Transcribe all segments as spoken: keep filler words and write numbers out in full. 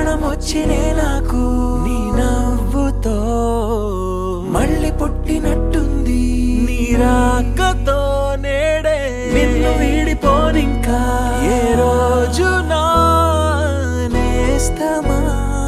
ప్రాణం వచ్చినే నాకు నీ నవ్వుతో మళ్ళీ పుట్టినట్టుంది నీ రాకతో నేడే నిన్ను వీడిపోనింకా ఏ రోజు నా నేస్తమా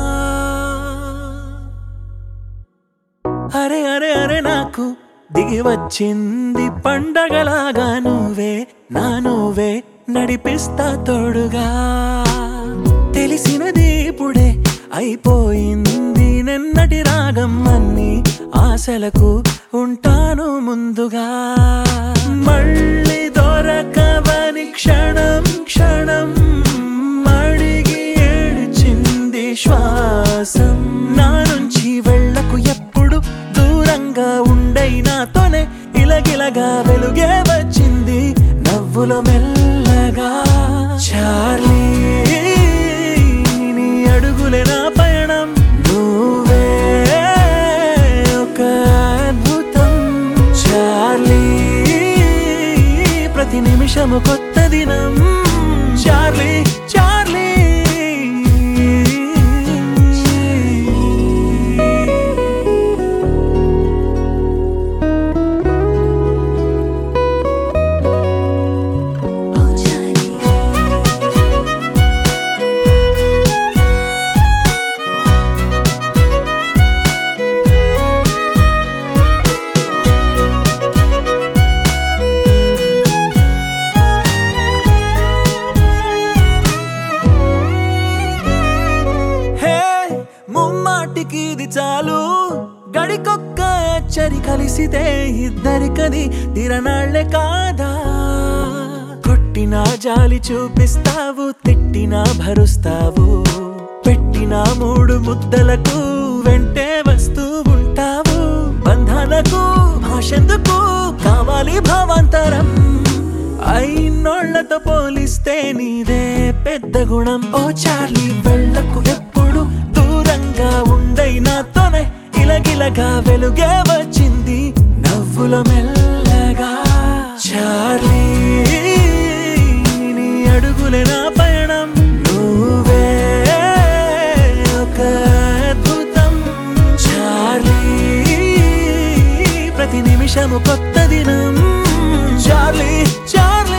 అరే అరే అరే నాకు దిగి వచ్చింది పండగలాగా నువ్వే నా నువ్వే నడిపిస్తా తోడుగా తెలిసినది ఇప్పుడే అయిపోయింది నిన్నటి రాగం అన్ని ఆశలకు ఉంటాను ముందుగా మళ్ళీ దొరకవని క్షణం క్షణం అడిగి ఏడ్చింది శ్వాసం నా నుంచి వెళ్ళకు ఎప్పుడు దూరంగా ఉండై నాతోనే ఇలగిలగా వెలుగే వచ్చింది నవ్వుల మెల్లగా చార్లీ నీ అడుగులే నా పయనం నువ్వే ఒక అద్భుతం చార్లీ ప్రతి నిమిషము కొత్త దినం చార్లీ చార్లీ ఇది చాలు గడికొక్క అచ్చరి కలిసితే ఇద్దరికది తిరనాళ్లే కాదా కొట్టినా జాలి చూపిస్తావు తిట్టినా భరుస్తావు పెట్టినా మూడు ముద్దలకు వెంటే వస్తూ ఉంటావు బంధాలకు భాషెందుకు కావాలి భావాంతరం అయినోళ్లతో పోలిస్తే నీదే పెద్ద గుణం ఓ చార్లీ వెళ్ళకు ఎప్పుడు దూరంగా ఉండై నాతోనే ఇలగిలగా వెలుగే వచ్చింది నవ్వుల మెల్లగా చార్లీ నీ అడుగులే నా పయనం నువ్వే ఒక అద్భుతం చార్లీ ప్రతి నిమిషము కొత్త దినం చార్లీ చార్లీ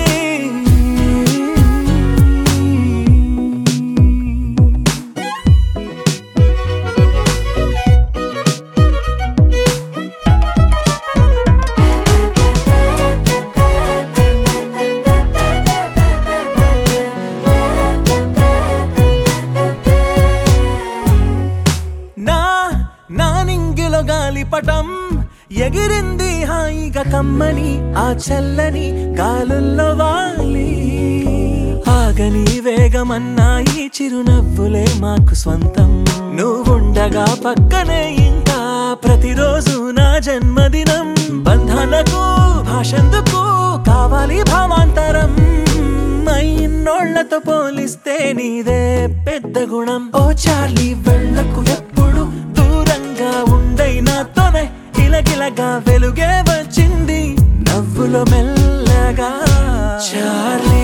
గాలిపటం ఎగిరింది హాయిగా కమ్మని ఆ చల్లని గాలుల్లో వాలి ఆగని వేగమన్నాయి చిరునవ్వులే మాకు స్వంతం నువ్వుండగా పక్కనే ఇంకా ప్రతిరోజు నా జన్మదినం బంధాలకు భాషెందుకు కావాలి భావాంతరం అయినోళ్లతో పోలిస్తే నీదే పెద్ద గుణం ఓ చార్లీ వెళ్ళకు ఎప్పుడు దూరంగా ఉండై నాతోనే ఇలగిలగా వెలుగే వచ్చింది నవ్వుల మెల్లగా చార్లీ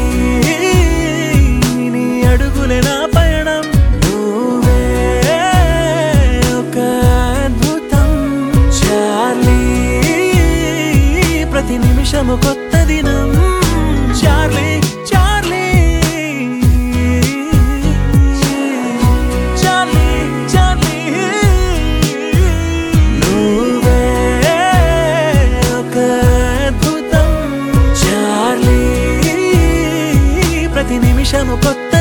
నీ అడుగులే నా పయనం నువ్వే ఒక అద్భుతం చార్లీ ప్రతి నిమిషము కొత్త దినం చార్లీ చార్లీ చార్లీ చార్లీ నువ్వే ఒక అద్భుతం చార్లీ ప్రతి నిమిషము కొత్త